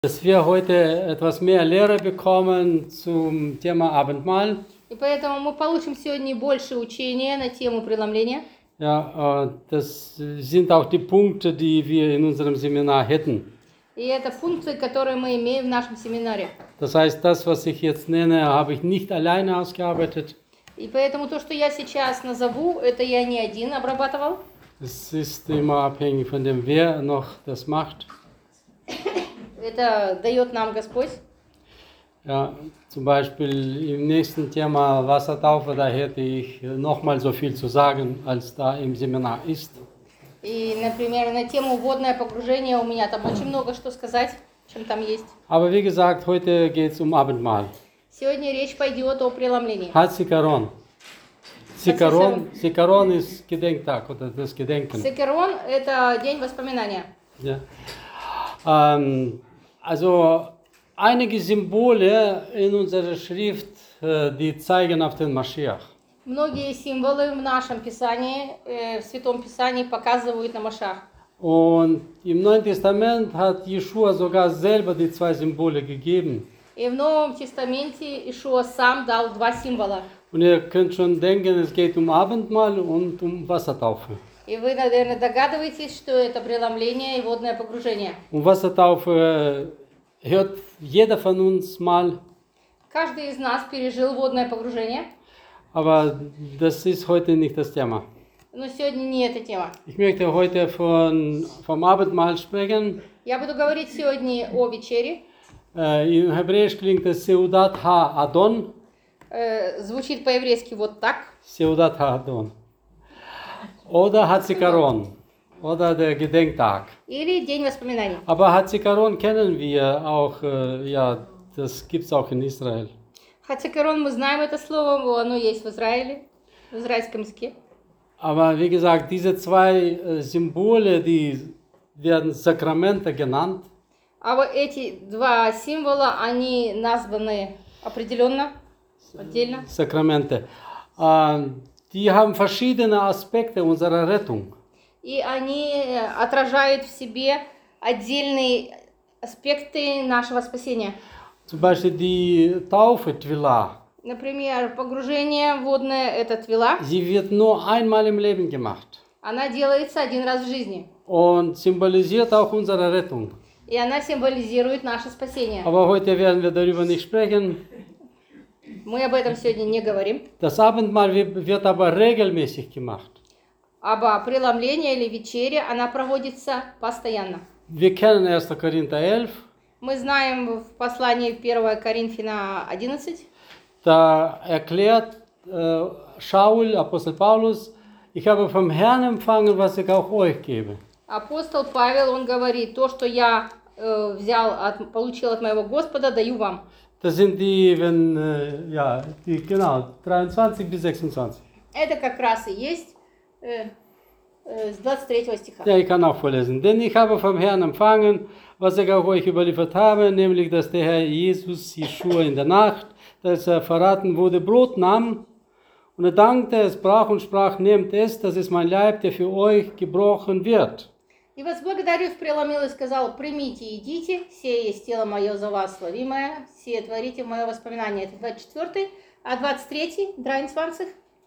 Dass wir heute etwas mehr Lehre bekommen zum Thema Abendmahl. И поэтому мы получим сегодня больше учения на тему преломления. Ja, das sind auch die Punkte, die wir in unserem Seminar hätten. И это функции, которые мы имеем в нашем семинаре. Das heißt, das, was ich jetzt nenne, habe ich nicht alleine ausgearbeitet. И поэтому то, что я сейчас назову, это я не один обрабатывал. Es ist immer abhängig von dem, wer noch das macht. Это дает нам Господь. Ja, zum Beispiel im nächsten Thema Wassertaufe, da hätte ich nochmal so viel zu sagen, als da im Seminar ist. И, например, на тему водное погружение у меня там очень много что сказать, чем там есть. Aber wie gesagt, heute geht es um Abendmahl. Сегодня речь пойдет о преломлении. Hatzikaron. Zikaron ist Gedenktag oder das Gedenken. Секерон – это день воспоминания. Ja. Also einige Symbole in unserer Schrift, die zeigen auf den Mashiach. Многие символы в нашем Писании, в Святом Писании показывают на Машах. Und im Neuen Testament hat Jeschua sogar selber die zwei Symbole gegeben. И в Новом Тестаменте Ишуа сам дал два символа. Und ihr könnt schon denken, es geht um Abendmahl und um Wassertaufe. И вы, наверное, догадываетесь, что это преломление и водное погружение. Um Wassertaufe hört jeder von uns mal, Каждый из нас пережил водное погружение, aber das ist heute nicht das Thema. но сегодня не эта тема. Ich möchte heute vom Abendmahl sprechen. Я буду говорить сегодня о вечере. In Hebräisch klingt es Seudat Ha-Adon. Звучит по-еврейски вот так. Seudat Ha-Adon. Oder Hatzikaron. Oder der Gedenktag. Или День воспоминаний. Aber Hatzikaron kennen wir auch, ja, das gibt es auch in Israel. Хацикарон, мы знаем это слово, оно есть в Израиле, в израильском языке. Aber wie gesagt, diese zwei Symbole, die werden Sakramente genannt. А вот эти два символа, они названы определенно, отдельно. Sakramente. Die haben verschiedene Aspekte unserer Rettung. И они отражают в себе отдельные аспекты нашего спасения. Zum Beispiel die Taufe, Twila. Например, погружение водное – это твила. Sie wird nur einmal im Leben gemacht. Она делается один раз в жизни. Und symbolisiert auch unsere Rettung. И она символизирует наше спасение. Aber heute werden wir darüber nicht sprechen. Мы об этом сегодня не говорим. Das Abendmahl wird aber regelmäßig gemacht. Об преломлении или вечере она проводится постоянно. Wir kennen 1. Korinther 11. Мы знаем в послании 1 Коринфяна 11. Da erklärt Shaul, Apostel Paulus, ich habe vom Herrn empfangen, was ich auch euch gebe. Апостол Павел, он говорит, то, что я получил от моего Господа, даю вам. Das sind die, genau, 23 bis 26. Это как раз и есть с 23 стиха. Ja, ich kann auch vorlesen. Denn ich habe vom Herrn empfangen, was ich auch euch überliefert habe, nämlich, dass der Herr Jesus, Jeschua, in der Nacht, als er verraten wurde, Brot nahm und er dankte, es brach und sprach, nehmt es, das ist mein Leib, der für euch gebrochen wird. И возблагодарив, преломил и сказал, примите и едите, сие есть тело мое за вас, славимое, сие творите в мое воспоминание. Это 24, а 23, 23,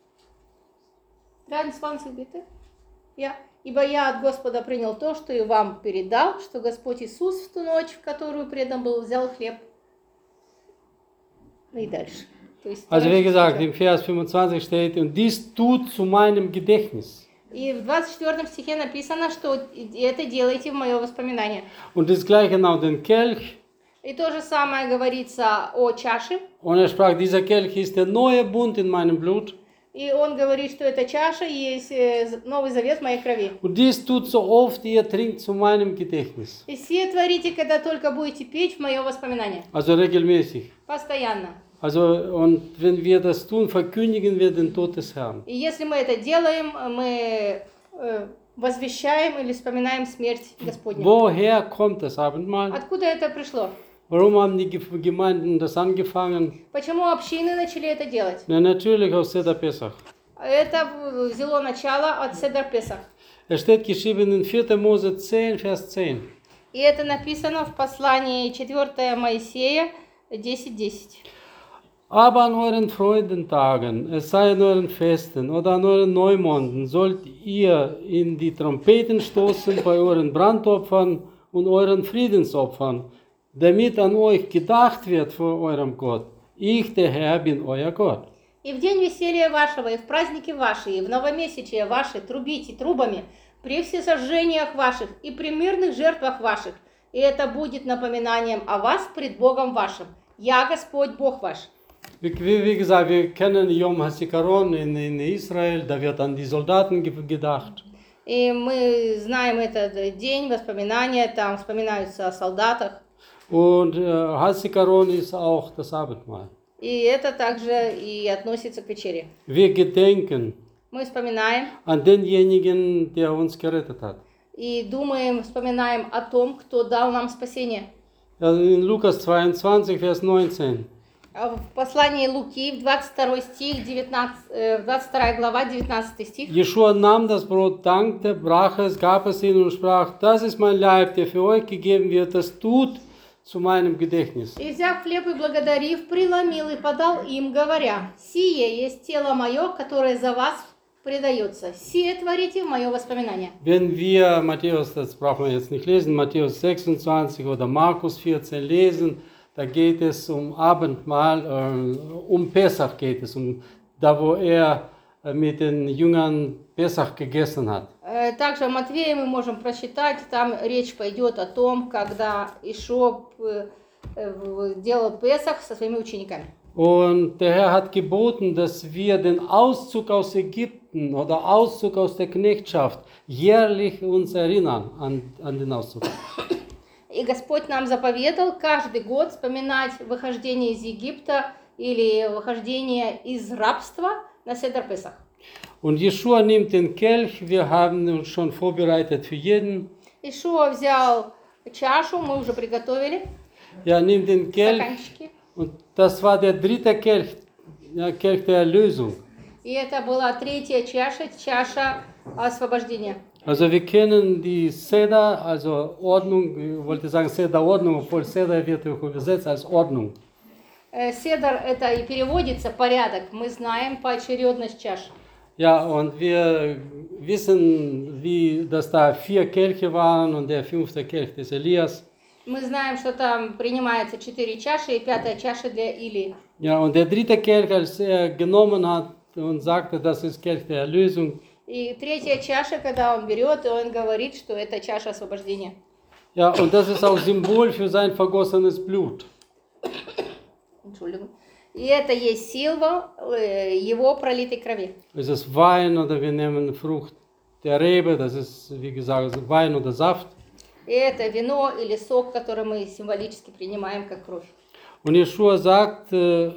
bitte. Ибо я от Господа принял то, что и вам передал, что Господь Иисус в ту ночь, в которую предан был, взял хлеб. И дальше. Also wie gesagt, im Vers 25 steht, und dies tut zu meinem Gedächtnis. И в 24 стихе написано, что это делайте в мое воспоминание. Und das gleiche auch den Kelch. И то же самое говорится о чаше. Und er sprach, dieser Kelch ist der neue Bund in meinem Blut. И он говорит, что эта чаша есть Новый Завет в моей крови. Und dies tut so oft ihr trinkt zu meinem Gedächtnis. И все творите, когда только будете пить в мое воспоминание. Also regelmäßig. Постоянно. Also, und wenn wir das tun, verkündigen wir den Tod des Herrn. И если мы это делаем, мы возвещаем или вспоминаем смерть Господню. Woher kommt das Abendmahl? Откуда это пришло? Warum haben die Gemeinden das angefangen? Почему общины начали это делать? Na, natürlich aus Seder Pesach. Это взяло начало от Седер Песах. Es steht geschrieben in 4. Mose 10, Vers 10. И это написано в послании 4 Моисея 10:10. Aber an euren Freudentagen, es sei an euren Festen oder an euren Neumonden, sollt ihr in die Trompeten stoßen bei euren Brandopfern und euren Friedensopfern, damit an euch gedacht wird vor eurem Gott. Ich, der Herr, bin euer Gott. И в день веселья вашего, и в праздники ваши, и в новомесячие ваши трубите трубами при всесожжениях ваших и при мирных жертвах ваших, и это будет напоминанием о вас пред Богом вашим. Я Господь Бог ваш. Wie gesagt, wir kennen Yom HaZikaron in Israel, da wird an die Soldaten gedacht. И мы знаем этот день, воспоминания, там вспоминаются о солдатах. Und HaZikaron ist auch das Abendmahl. И это также и относится к вечере. Wir gedenken Мы вспоминаем an denjenigen, der uns gerettet hat. и думаем, вспоминаем о том, кто дал нам спасение. Also in Lukas 22, Vers 19. В послании Луки, в 22 стих, 22 глава, 19 стих. Jeschua nahm das Brot, dankte, brach es, gab es ihnen und sprach, das ist mein Leib, der für euch gegeben wird, das tut zu meinem Gedächtnis. И взяв хлеб и благодарив, преломил и подал им, говоря, «Сие есть тело мое, которое за вас предается. Сие творите в мое воспоминание». Wenn wir Matthäus, das brauchen wir jetzt nicht lesen, Matthäus 26 oder Markus 14 lesen, da geht es um Abendmahl, um Pessach geht es, da wo er mit den Jüngern Pessach gegessen hat. Также в Матвея мы можем прочитать, там речь пойдет о том, когда Ишо делал Песах со своими учениками. Und der Herr hat geboten, dass wir den Auszug aus Ägypten oder Auszug aus der Knechtschaft jährlich uns erinnern an den Auszug. И Господь нам заповедал каждый год вспоминать выхождение из Египта или выхождение из рабства на Седер Песах. Und Jeschua nimmt den Kelch, wir haben uns schon vorbereitet für jeden. Ишуа взял чашу, мы уже приготовили, Ja, nimmt den Kelch стаканчики. und das war der dritte Kelch, ja, Kelch der Erlösung. И это была третья чаша, чаша освобождения. Also wir kennen die Seder, also Ordnung, ich wollte sagen Seder-Ordnung, obwohl Seder wird auch übersetzt als Ordnung. Седер это и переводится порядок, мы знаем поочередность чаш. Ja, und wir wissen, dass da 4 Kelche waren und der 5. Kelch des Elias. Мы знаем, что там принимается 4 чаши и 5-я чаша для Илии. Ja, und der dritte Kelch, als er genommen hat und sagte, das ist Kelch der Erlösung. И 3-я чаша, когда он берет, он говорит, что это чаша освобождения. Ja, und das ist auch Symbol für sein vergossenes Blut. Entschuldigung. И это есть символ его пролитой крови. Es ist Wein oder wir nehmen Frucht der Rebe, das ist, wie gesagt, Wein oder Saft. И это вино или сок, который мы символически принимаем как кровь. Und Jeschua sagt,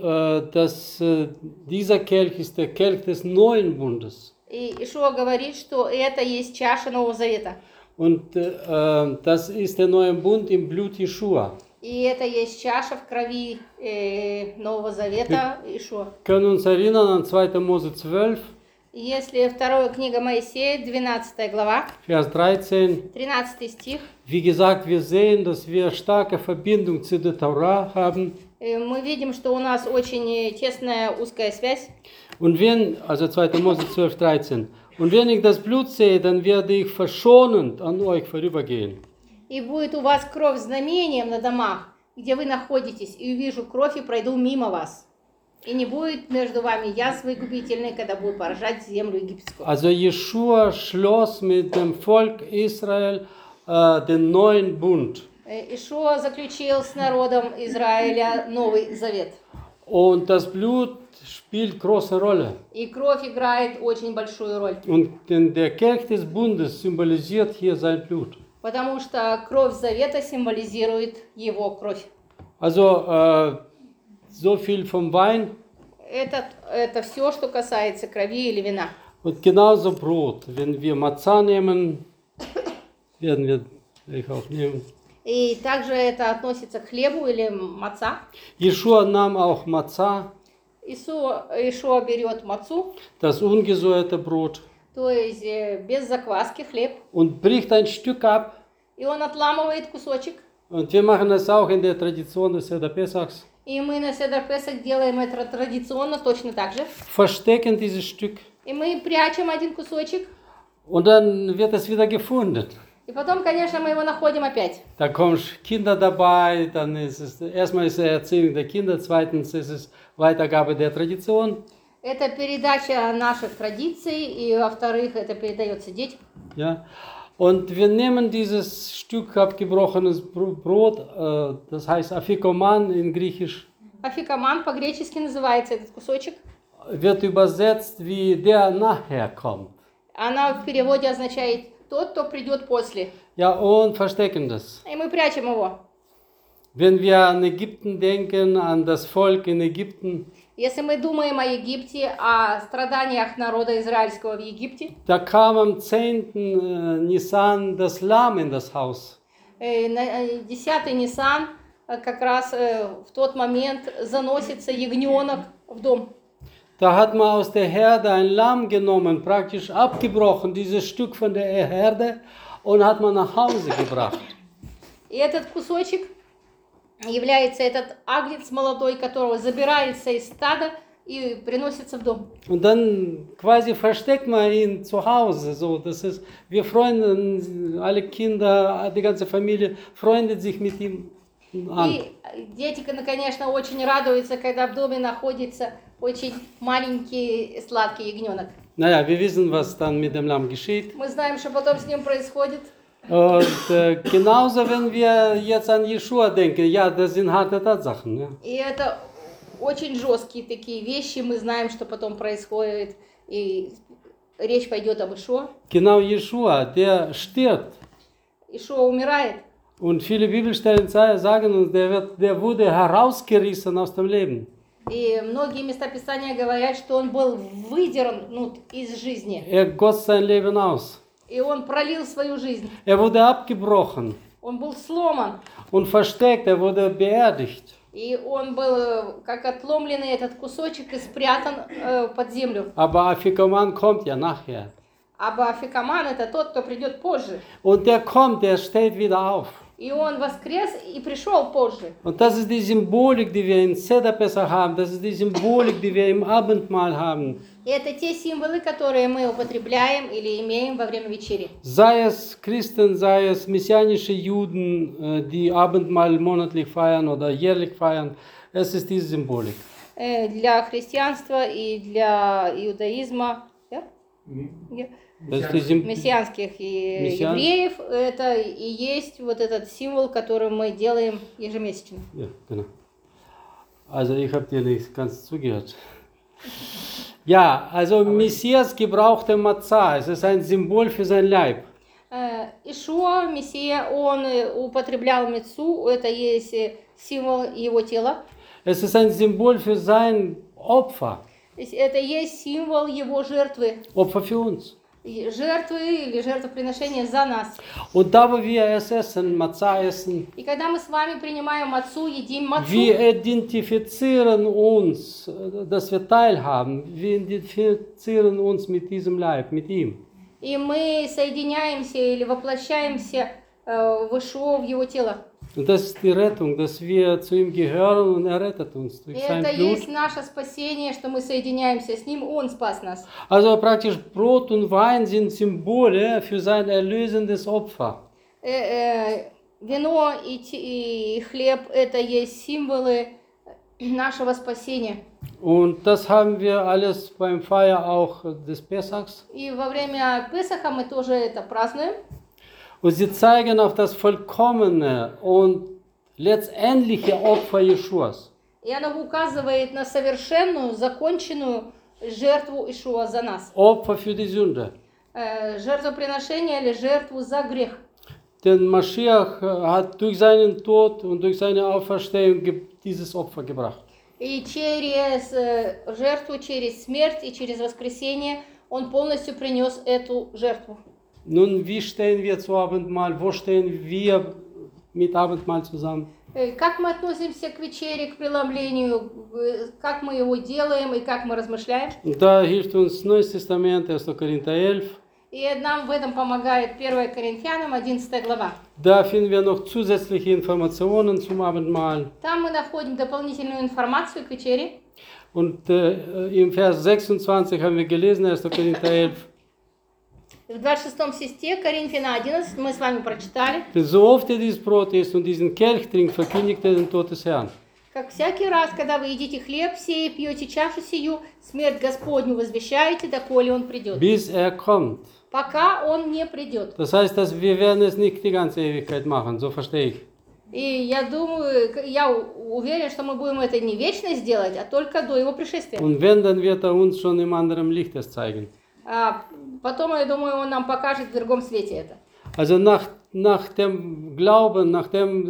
dass dieser Kelch ist der Kelch des neuen Bundes. И Ишуа говорит, что это есть чаша Нового Завета. Und das ist der neue Bund im Blut Jeschua. И это есть чаша в крови Нового Завета Ишуа. Wir können uns erinnern an 2. Mose 12, Если вторая книга Моисея, 12 глава, Vers 13. 13 стих, Wie gesagt, wir sehen, dass wir starke Verbindung zu der Torah haben. мы видим, что у нас очень тесная узкая связь. Und wenn, also 2. Mose 12, 13, und wenn ich das Blut sehe, dann werde ich verschonend an euch vorübergehen. И будет у вас кровь знамением на домах, где вы находитесь, и увижу кровь и пройду мимо вас. И не будет между вами язвы губительной, когда буду поражать землю египетскую. Also Jeschua schloss mit dem Volk Israel den neuen Bund. Ишуа заключил с народом Израиля Новый Завет. Und das Blut spielt große Rolle. И кровь играет очень большую роль. Und der Kelch des Bundes symbolisiert hier sein Blut. Потому что кровь Завета символизирует его кровь. Also so viel vom Wein. Это все, что касается крови или вина. Und genauso Brot. Wenn wir Matzah nehmen, werden wir auch nehmen. И также это относится к хлебу или маца. Jeschua nahm auch Matzah, Ишуа берет мацу, das ungesäuerte Brot, то есть без закваски хлеб, und bricht ein Stück ab И он отламывает кусочек. Und wir machen das auch in der Tradition des Seder Pesachs. И мы на Седер Песах делаем это традиционно, точно так же. Verstecken dieses Stück. И мы прячем один кусочек. Und dann wird es wieder gefunden. И потом, конечно, мы его находим опять. Da kommen Kinder dabei, dann ist es, erstmal ist es Erziehung der Kinder, zweitens ist es Weitergabe der Tradition. Это передача наших традиций, и, во-вторых, это передается детям. Ja. Und wir nehmen dieses Stück abgebrochenes Brot, das heißt Afikoman in Griechisch, Афикаман по-гречески называется этот кусочек. wird übersetzt wie der nachher kommt. Она в переводе означает «тот, кто придет после». Ja, und verstecken das. И мы прячем его. Wenn wir an Ägypten denken, an das Volk in Ägypten, Если мы думаем о Египте, о страданиях народа израильского в Египте, da kam am 10. Nisan das Lamm in das Haus. на 10-й Нисан как раз в тот момент заносится ягненок в дом. Da hat man aus der Herde ein Lamm genommen, praktisch abgebrochen, dieses Stück von der Herde, und hat man nach Hause gebracht. И этот кусочек является этот агнец молодой, которого забирается из стада и приносится в дом. Und dann quasi versteckt man ihn zu Hause. So, das ist, wir freuen, alle Kinder, die ganze Familie freundet sich mit ihm an. И дети, конечно, очень радуются, когда в доме находится очень маленький сладкий ягненок. Naja, wir wissen, was dann mit dem Lamm geschieht. Мы знаем, что потом с ним происходит. Und genauso, wenn wir jetzt an Jeschua denken, ja, das sind harte Tatsachen. Ja. И это очень жесткие такие вещи. Мы знаем, что потом происходит. И речь пойдет об Ишуа. Genau, Jeschua, der stirbt. Ишуа умирает. Und viele Bibelstellen sagen uns, der wurde herausgerissen aus dem Leben. И многие места Писания говорят, что он был выдернут из жизни. Goss sein Leben aus. И он пролил свою жизнь. Wurde abgebrochen Он был сломан. und versteckt, wurde beerdigt. И он был как отломленный этот кусочек и спрятан под землю. Aber Afikoman kommt ja nachher. А Афикаман это тот, кто придет позже. Und der kommt, der steht wieder auf. И он воскрес и пришел позже. Und das ist die Symbolik, die wir in Seder Pesach haben. Das ist die Symbolik, die wir im Abendmahl haben. И это те символы, которые мы употребляем или имеем во время вечери. Sei es Christen, sei es messianische Juden, die Abendmahl monatlich feiern oder jährlich feiern. Es ist diese Symbolik. Для христианства и для иудаизма, Das ist die мессианских и евреев, это и есть вот этот символ, который мы делаем ежемесячно. Ja, genau. Also ich habe dir nicht ganz zugehört. Ja, also Messias gebrauchte Matzah. Es ist ein Symbol für sein Leib. Ишуа, Мессия, он употреблял мецу, это есть символ его тела. Es ist ein Symbol für sein Opfer. Это есть символ его жертвы. Opfer für uns. Жертвы или жертвоприношения за нас. Und da, wo wir es essen, Matzah essen, И когда мы с вами принимаем мацу, едим мацу, wir identifizieren uns, dass wir teilhaben. Wir identifizieren uns mit diesem Leib, mit ihm. и мы соединяемся или воплощаемся в Ишуа, в его тело. Und das ist die Rettung, dass wir zu ihm gehören und er rettet uns durch И sein это Blut. есть наше спасение, что мы соединяемся с ним, он спас нас. Also praktisch Brot und Wein sind Symbole für sein erlösendes Opfer. Вино и хлеб – это есть символы нашего спасения. Und das haben wir alles beim Feier auch des Pesachs. И во время Песаха мы тоже это празднуем. Und sie zeigen auf das vollkommene und letztendliche Opfer Jeschuas. И оно указывает на совершенную, законченную жертву Ишуа за нас. Opfer für die Sünde. Жертвоприношение или жертву за грех. Denn Maschiach hat durch seinen Tod und durch seine Auferstehung dieses Opfer gebracht. И через жертву, через смерть и через воскресение он полностью принес эту жертву. Nun, wie stehen wir zu Abendmahl? Wo stehen wir mit Abendmahl zusammen? Как мы относимся к вечере, к преломлению, как мы его делаем и как мы размышляем? Und da hilft uns Neues Testament, 1. Korinther 11. И И нам в этом помогает 1 Коринфянам 11 глава. Da finden wir noch zusätzliche Informationen zum Abendmahl. Там мы находим дополнительную информацию к вечере. Und im Vers 26 haben wir gelesen, 1. Korinther 11. В 26 стихе Коринфяна 11 мы с вами прочитали. Denn so oft ihr dieses Brot isst und diesen Kelch trinkt, verkündigt ihr den Tod des Herrn. Как всякий раз, когда вы едите хлеб сей и пьете чашу сию, смерть Господню возвещаете, доколе Он придет. Bis er kommt. Пока Он не придет. Das heißt, dass wir werden es nicht die ganze Ewigkeit machen, so verstehe ich. И я думаю, я уверен, что мы будем это не вечно сделать, а только до Его пришествия. Und wenn, dann wird er uns schon im anderen Licht es zeigen. А потом, я думаю, Он нам покажет в другом свете это. Also nach dem Glauben, nachdem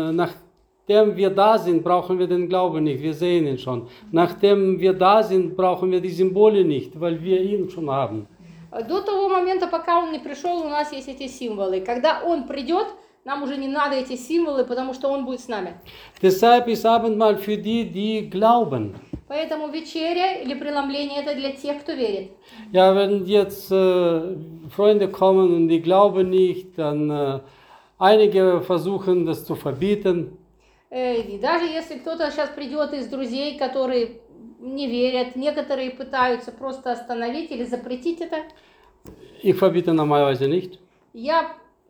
wir da sind, brauchen wir den Glauben nicht, wir sehen ihn schon. Nachdem wir da sind, brauchen wir die Symbole nicht, weil wir ihn schon haben. До того момента, пока Он не пришел, у нас есть эти символы. Когда Он придет, нам уже не надо эти символы, потому что Он будет с нами. Deshalb ist Abendmahl für die, die glauben. Поэтому вечеря или преломление это для тех, кто верит. Ja, wenn jetzt Freunde kommen und die glauben nicht, dann einige versuchen das zu verbieten. И даже если кто-то сейчас придет из друзей, которые не верят, некоторые пытаются просто остановить или запретить это. Ich verbiete normalerweise nicht. Я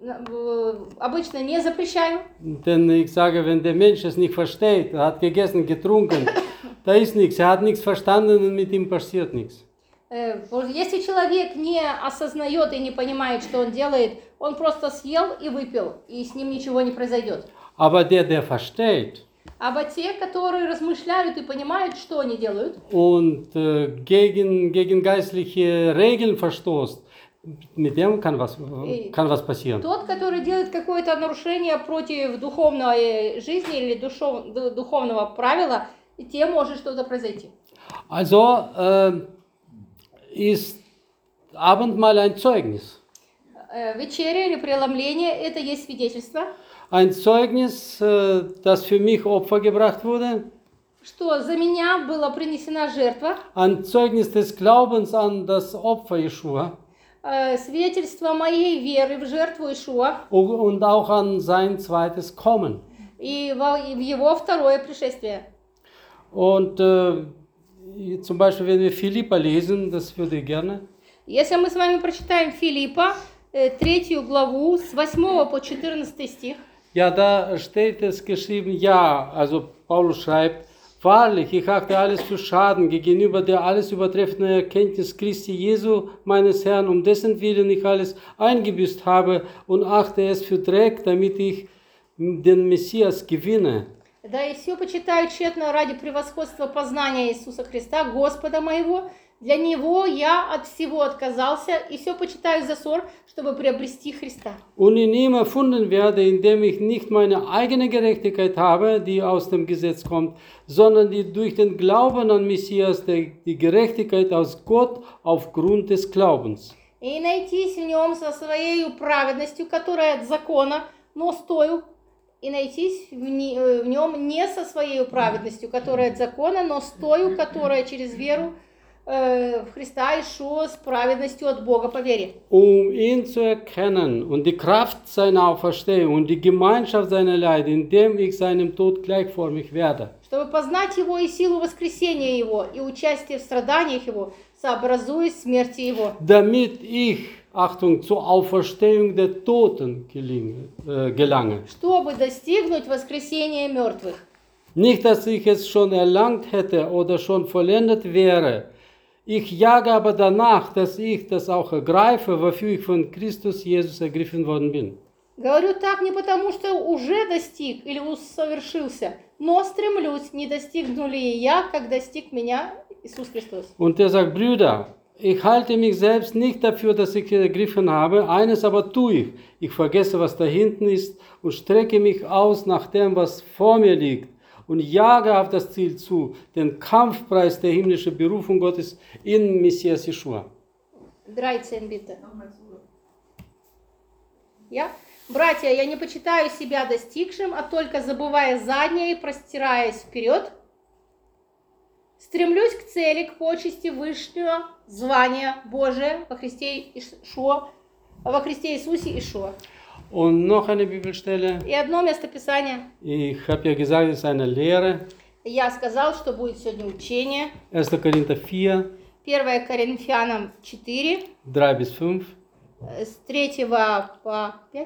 обычно не запрещаю. Denn ich sage, wenn der Mensch es nicht versteht, er hat gegessen, getrunken, da ist nichts, er hat nichts verstanden und mit ihm passiert nichts. Если человек не осознает и не понимает, что он делает, он просто съел и выпил, и с ним ничего не произойдет. Aber der versteht А те, которые размышляют и понимают, что они делают, und gegen geistliche Regeln verstoßt, mit dem kann was passieren. Тот, который делает какое-то нарушение против духовной жизни или духовного правила, и тем может что-то произойти. Also ist Abendmahl ein Zeugnis. Вечеря или преломление – это есть свидетельство. Ein Zeugnis, dass für mich Opfer gebracht wurde. Что за меня была принесена жертва. Ein Zeugnis des Glaubens an das Opfer Jeschua. Свидетельство моей веры в жертву Иешуа. Und auch an sein zweites Kommen. И в его второе пришествие. Und zum Beispiel, wenn wir Philippa lesen, das würde ich gerne. Если мы с вами прочитаем Филиппа, 3 главу, с 8 по 14 стих. Ja, da steht es geschrieben, ja, also Paulus schreibt, wahrlich, ich achte alles für Schaden gegenüber der alles übertreffenden Erkenntnis Christi Jesu, meines Herrn, um dessen Willen ich alles eingebüßt habe und achte es für Dreck, damit ich den Messias gewinne. Да и все почитаю тщетно ради превосходства познания Иисуса Христа, Господа моего. Для Него я от всего отказался и все почитаю за ссор, чтобы приобрести Христа. Und in ihm erfunden werde, indem ich nicht meine eigene Gerechtigkeit habe, die aus dem Gesetz kommt, sondern die durch den Glauben an Messias, die Gerechtigkeit aus Gott aufgrund des Glaubens. И найтись в Нем со своей праведностью, которая от закона, но стою, и найтись в Нем не со своей праведностью, которая от закона, но стою, которая через веру в Христа Иешуа с праведностью от Бога по вере. Ihn zu erkennen und die Kraft seiner Auferstehung und die Gemeinschaft seiner Leid, indem ich seinem Tod gleichförmig werde. Чтобы познать Его и силу воскресения Его, и участие в страданиях Его, сообразуясь смерти Его. Damit ich, Achtung, zur Auferstehung der Toten gelange. Чтобы достигнуть воскресения мертвых. Nicht, dass ich es schon erlangt hätte oder schon vollendet wäre. Ich jage aber danach, dass ich das auch ergreife, wofür ich von Christus Jesus ergriffen worden bin. Говорю так не потому, что уже достиг или усовершился, но стремлюсь, не достигну ли я, как достиг меня Иисус Христос. Und er sagt, Brüder, ich halte mich selbst nicht dafür, dass ich ergriffen habe, eines aber tue ich. Ich vergesse, was da hinten ist und strecke mich aus nach dem, was vor mir liegt. Und jage auf das Ziel zu, den Kampfpreis der himmlischen Berufung Gottes in Messias Jeschua. 13, bitte. Я? Братья, я не почитаю себя достигшим, а только забывая заднее и простираясь вперед, Стремлюсь к цели, к почести высшего звания Божия во Христе Иисусе Ишуа. Und noch eine Bibelstelle. И одно местописание. Ich habe ja gesagt, es ist eine Lehre. Я сказал, что будет сегодня учение. 1. Korinther 4, 1 Коринфянам 4, 3 bis 5. с 3 по 5.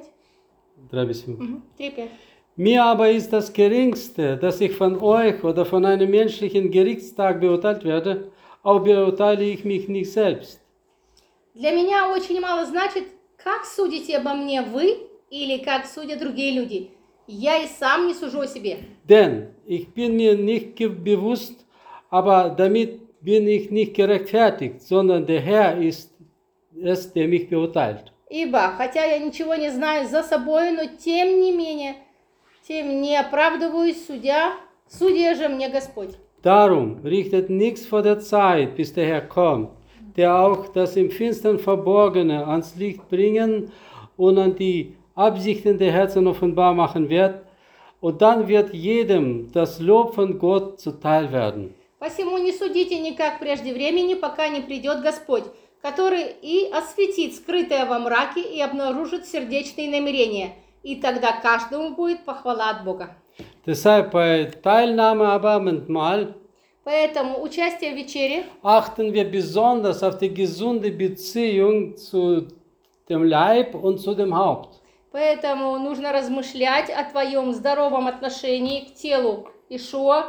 3 bis 5. 3-5. Mir aber ist das Geringste, dass ich von euch oder von einem menschlichen Gerichtstag beurteilt werde, auch beurteile ich mich nicht selbst. Для меня очень мало значит, как судите обо мне вы или как судят другие люди. Я и сам не сужу о себе. Denn ich bin mir nicht bewusst, aber damit bin ich nicht gerechtfertigt, sondern der Herr ist es, der mich beurteilt. Ибо, хотя я ничего не знаю за собой, но тем не менее, тем не оправдываюсь, судья же мне Господь. Darum richtet nichts vor der Zeit, bis der Herr kommt, der auch das im Finstern Verborgene ans Licht bringen und an die Absichten der Herzen offenbar machen wird, und dann wird jedem das Lob von Gott zuteil werden. Посему не судите никак прежде времени, пока не придет Господь, который и осветит скрытое во мраке и обнаружит сердечные намерения, и тогда каждому будет похвала от Бога. Deshalb bei Teilnahme am Abendmahl Поэтому участие в вечере achten wir besonders auf die gesunde Beziehung zu dem Leib und zu dem Haupt. Поэтому нужно размышлять о твоем здоровом отношении к телу Ишуа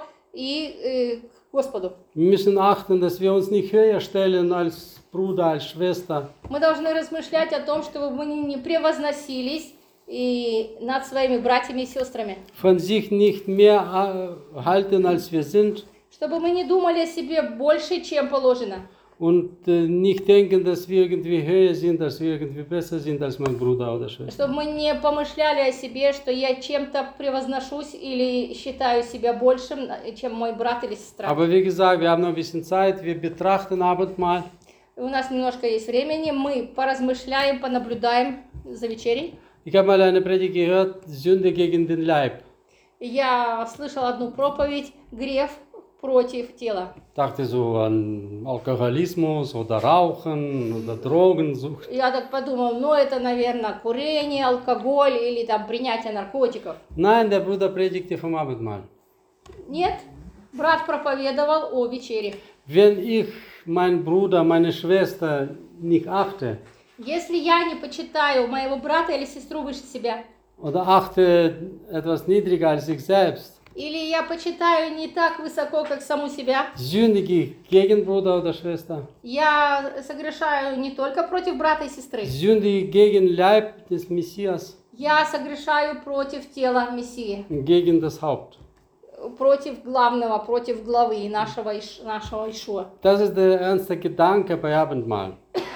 и к Господу. Wir müssen achten, dass wir uns nicht höher stellen als Bruder, als Schwester. Мы должны размышлять о том, чтобы мы не превозносились и над своими братьями и сестрами. Von sich nicht mehr halten, als wir sind. Чтобы мы не думали о себе больше, чем положено. Und nicht denken, dass wir irgendwie höher sind, dass wir irgendwie besser sind als mein Bruder oder Schwester. Чтобы мы не помышляли о себе, что я чем-то превозношусь или считаю себя большим, чем мой брат или сестра. Aber wie gesagt, wir haben noch ein bisschen Zeit, wir betrachten Abendmahl. У нас немножко есть времени, мы поразмышляем, понаблюдаем за вечерей. Ich habe mal eine Predigt gehört, Sünde gegen den Leib. Я слышала одну проповедь «Грех против тела». Dachte so an Alkoholismus oder Rauchen oder Drogensucht. Я так подумала, ну это, наверное, курение, алкоголь или там принятие наркотиков. Nein, der Bruder predigte vom Abendmahl. Нет, брат проповедовал о вечере. Wenn ich meinen Bruder, meine Schwester nicht achte, Если я не почитаю моего брата или сестру выше себя, oder achte etwas niedriger als ich selbst, или я почитаю не так высоко, как саму себя, sündige ich gegen Bruder oder Schwester, я согрешаю не только против брата и сестры, sündige ich gegen Leib des Messias, я согрешаю против тела Мессии, gegen das Haupt. против главного, против главы нашего Ишуа. Das ist der ernste Gedanke bei Abendmahl.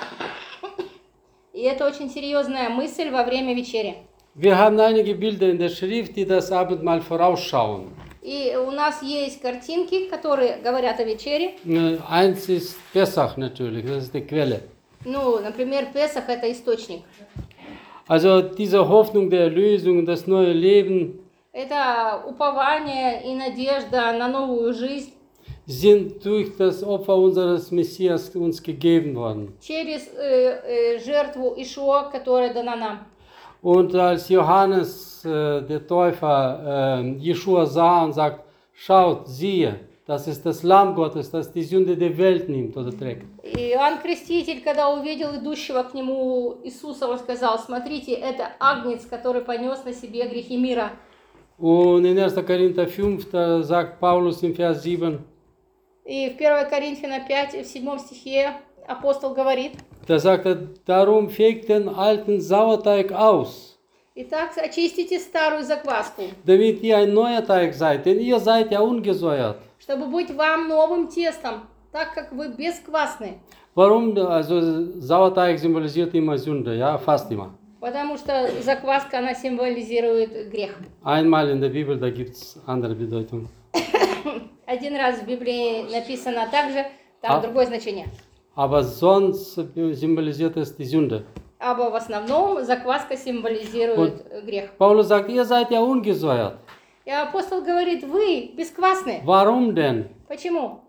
И это очень серьезная мысль во время вечери. Wir haben einige Bilder in der Schrift, die das Abendmahl vorausschauen. И у нас есть картинки, которые говорят о вечере. Eins ist Pessach natürlich, das ist die Quelle. Ну, например, Песах – это источник. Also diese Hoffnung der Erlösung, das neue Leben, Это упование и надежда на новую жизнь sind durch das Opfer unseres Messias uns gegeben worden. через жертву Ишуа, которая дана нам. Und als Johannes der Täufer Jeschua sah und sagt, schaut, siehe, das ist das Lamm Gottes, das die Sünde der Welt nimmt oder trägt. Иоанн Креститель, когда увидел идущего к нему Иисуса, он сказал, смотрите, это агнец, который понес на себе грехи мира. Und in 1. Korinther 5, da sagt Paulus im Vers 7, И в 1 Коринфяна 5, в 7 стихе апостол говорит, da sagt er, darum fegt den alten Sauerteig aus, итак, очистите старую закваску, damit ihr ein neuer Teig seid, denn ihr seid ja ungesäuert. чтобы быть вам новым тестом, так как вы бесквасны. Warum? Also Sauerteig symbolisiert immer Sünde, ja, fast immer. Потому что закваска, она символизирует грех. Einmal in der Bibel, da gibt es andere Bedeutung. Один раз в Библии написано также, там другое значение. Aber sonst symbolisiert es die Sünde. А в основном закваска символизирует грех. Paulus sagt, ihr seid ja ungesäuert. И апостол говорит, вы бесквасны. Warum denn? Почему?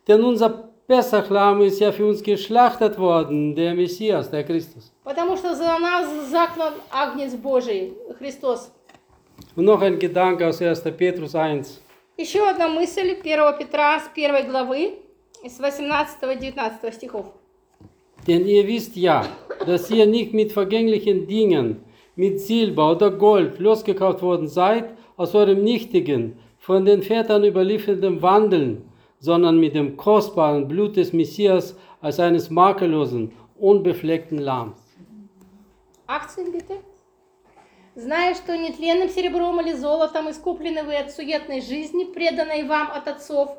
Denn unser Pessachlamm ist ja für uns geschlachtet worden, der Messias, der Christus. Потому что за нас заклан Агнец Божий, Христос. Und noch ein Gedanke aus 1. Petrus 1. Еще одна мысль 1 Петра с 1 главы, с 18-19 стихов. Denn ihr wisst ja, dass ihr nicht mit vergänglichen Dingen, mit Silber oder Gold losgekauft worden seid, aus eurem nichtigen, von den Vätern überlieferten Wandeln, sondern mit dem kostbaren Blut des Messias als eines makellosen, unbefleckten Lamms. 18 bitte. Зная, что нетленным серебром или золотом искуплены вы от суетной жизни, преданной вам от отцов,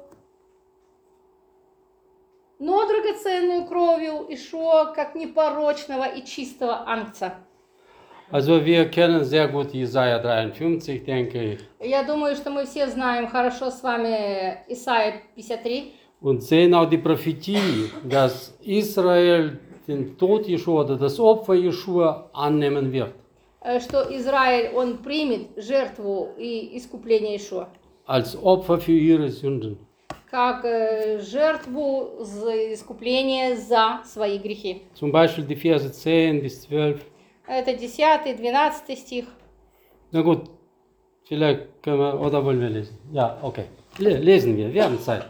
но драгоценную кровью Ишуа, как непорочного и чистого ангца. Also wir kennen sehr gut Jesaja 53, denke ich, Я думаю, что мы все знаем хорошо с вами Исайя 53. und sehen auch die Prophetie, dass Israel den Tod Jeschua oder das Opfer Jeschua annehmen wird. Что Израиль, он примет жертву и искупление Ишуа. Als Opfer für ihre Sünden. Как жертву за искупление за свои грехи. Zum Beispiel die Verse 10 bis 12. Это 10-12 стих. Na gut, vielleicht können wir, oder wollen wir lesen? Ja, okay. Lesen wir haben Zeit.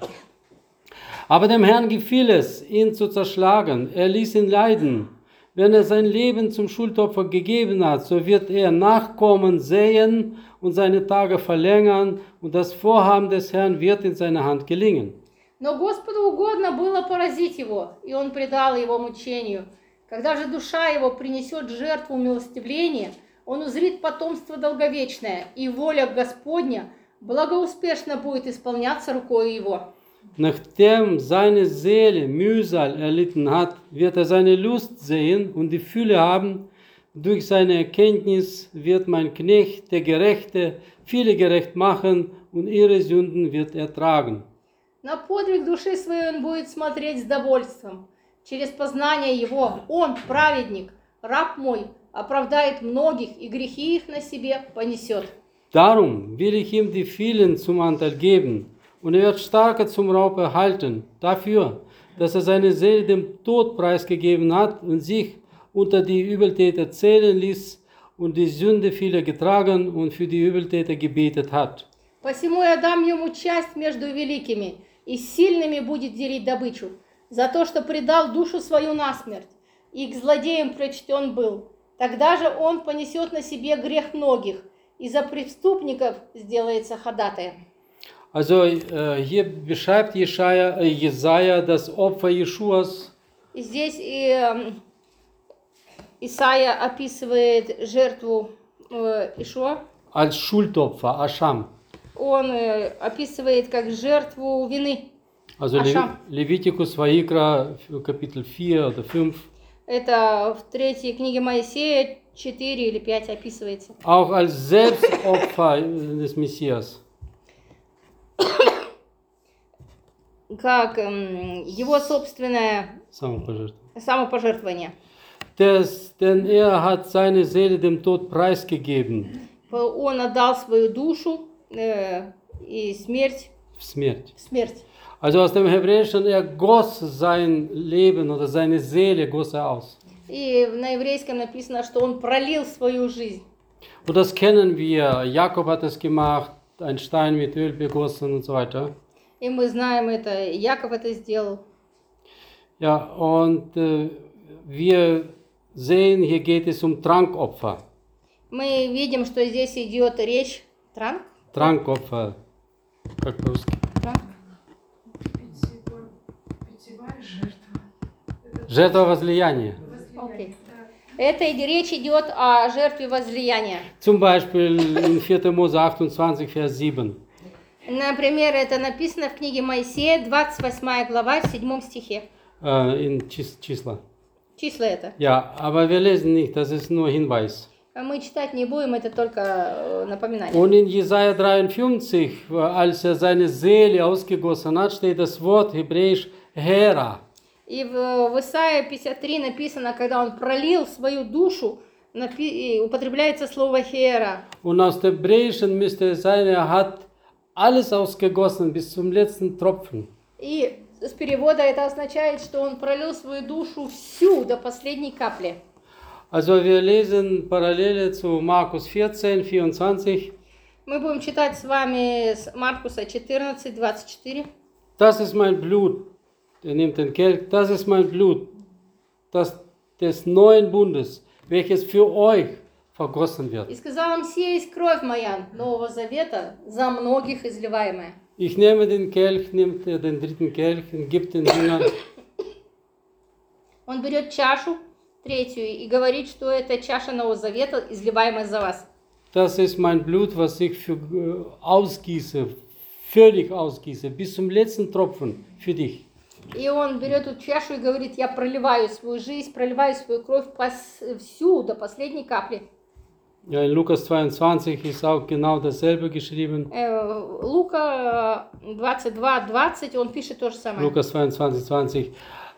Aber dem Herrn gefiel es, ihn zu zerschlagen. Er ließ ihn leiden. Wenn er sein Leben zum Schuldopfer gegeben hat, so wird er Nachkommen säen und seine Tage verlängern, und das Vorhaben des Herrn wird in seiner Hand gelingen. Но Господу угодно было поразить его, и он предал его мучению. Когда же душа его принесет жертву умилостивления, он узрит потомство долговечное, и воля Господня благоуспешно будет исполняться рукой его. Nachdem seine Seele Mühsal erlitten hat, wird er seine Lust sehen und die Fülle haben. Durch seine Erkenntnis wird mein Knecht, der Gerechte, viele gerecht machen, und ihre Sünden wird er tragen. На подвиг души своей он будет смотреть с довольством. Через познание его он, праведник, раб мой, оправдает многих, и грехи их на себе понесет. Darum will ich ihm die vielen zum Anteil geben, und er wird Starke zum Raub erhalten, dafür, dass er seine Seele dem Tod preisgegeben hat und sich unter die Übeltäter zählen ließ und die Sünde vieler getragen und für die Übeltäter gebetet hat. Посему я дам ему часть между великими, и с сильными будет делить добычу, за то, что предал душу свою насмерть, и к злодеям прочтен был. Тогда же он понесет на себе грех многих, и за преступников сделается ходатаем. Also hier beschreibt Jesaja das Opfer Jeschuas. И здесь Исайя описывает жертву Ишуа. Als Schuldopfer, Ascham. Он описывает как жертву вины. Also Ascham. Leviticus Vaikra, Kapitel 4 oder 5. Это в 3 книге Моисея 4 или 5 описывается. Auch als Selbstopfer des Messias. Как его собственное самопожертвование. Denn er hat seine Seele dem Tod preisgegeben. Он отдал свою душу и смерть. Смерть. Also aus dem Hebräischen, er goss sein Leben oder seine Seele goss er aus. И на еврейском написано, что он пролил свою жизнь. Und das kennen wir. Jakob hat es gemacht, ein Stein mit Öl begossen und so weiter. И мы знаем это, Яков это сделал. Ja, und wir sehen, hier geht es um Trankopfer. Мы видим, что здесь идет речь транк. Trankopfer. Как по-русски? Транк. Питьевая жертва. Жертва возлияния. Okay. Это речь идет о жертве возлияния. Zum Beispiel in 4. Mose 28, Vers 7. Например, это написано в книге Моисея, 28 глава, в 7 стихе. In числа. Числа это. Ja, aber wir lesen nicht, das ist nur Hinweis. Мы читать не будем, это только напоминание. Und in Jesaja 53, als er seine Seele ausgegossen hat, steht das Wort hebräisch Hera. И в Исаии 53 написано, когда он пролил свою душу, употребляется слово «хера». Und aus dem Hebräischen müsste es sein, er hat alles ausgegossen bis zum letzten Tropfen. И с перевода это означает, что он пролил свою душу всю до последней капли. Also wir lesen Parallele zu Markus 14, 24. Мы будем читать с вами с Маркуса 14, 24. Das ist mein Blut. Er nimmt den Kelch. Das ist mein Blut, das des neuen Bundes, welches für euch vergossen wird. И сказал им: сия есть кровь моя Нового Завета, за многих изливаемая. Ich nehme den Kelch, nimmt er den dritten Kelch und gibt den Jüngern. Он берет чашу, третью, и говорит, что это чаша Нового Завета, изливаемая за вас. Das ist mein Blut, was ich ausgieße, völlig ausgieße, bis zum letzten Tropfen für dich. И он берет эту чашу и говорит: я проливаю свою жизнь, проливаю свою кровь всю, до последней капли. Ja, in Lukas 22 ist auch genau dasselbe geschrieben. Лука 22:20, он пишет то же самое. Lukas 22, 20.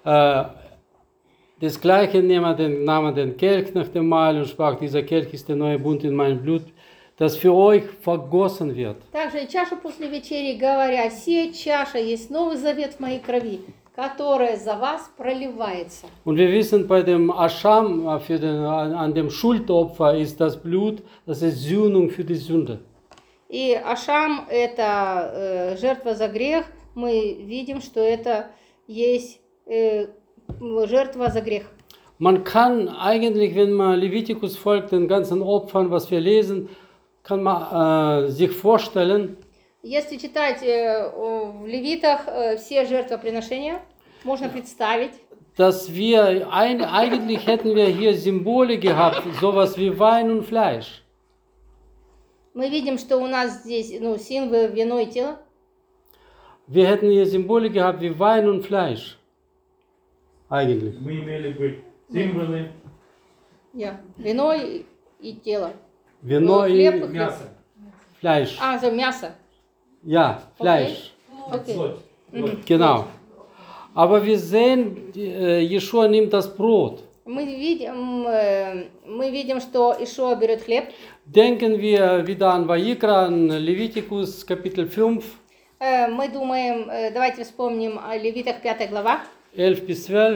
Das gleiche nahm er den Kelch nach dem Mahl und sprach: dieser Kelch ist der neue Bund in meinem Blut, das für euch vergossen wird. Также и чашу после вечери, говоря: сия чаша есть новый завет в моей крови, которая за вас проливается. Und wir wissen, bei dem Ascham, an dem Schuldopfer, ist das Blut, das ist Sühnung für die Sünde. И Ашам — это жертва за грех. Мы видим, что это есть жертва за грех. Man kann eigentlich, wenn man Levitikus folgt, den ganzen Opfern, was wir lesen, kann man sich vorstellen, Если читать в Левитах все жертвоприношения, можно представить, dass wir eigentlich hätten wir hier Symbole gehabt, sowas wie Wein und Fleisch. мы видим, что у нас здесь символы вино и тело. Wir hätten hier Symbole gehabt wie Wein und Fleisch. Eigentlich. Мы имели бы символы Вино и тело. Вино и Хлеб и хлеб. мяса. Fleisch. За мясо. Ja, Fleisch. Окей. Плоть. Genau. Aber wir sehen, Jeschua nimmt das Brot. Мы видим, что Ишуа берет хлеб. Denken wir wieder an Vayikra, an Levitikus, Kapitel 5, Мы думаем, давайте вспомним о Левитах 5 глава, 11 bis 12.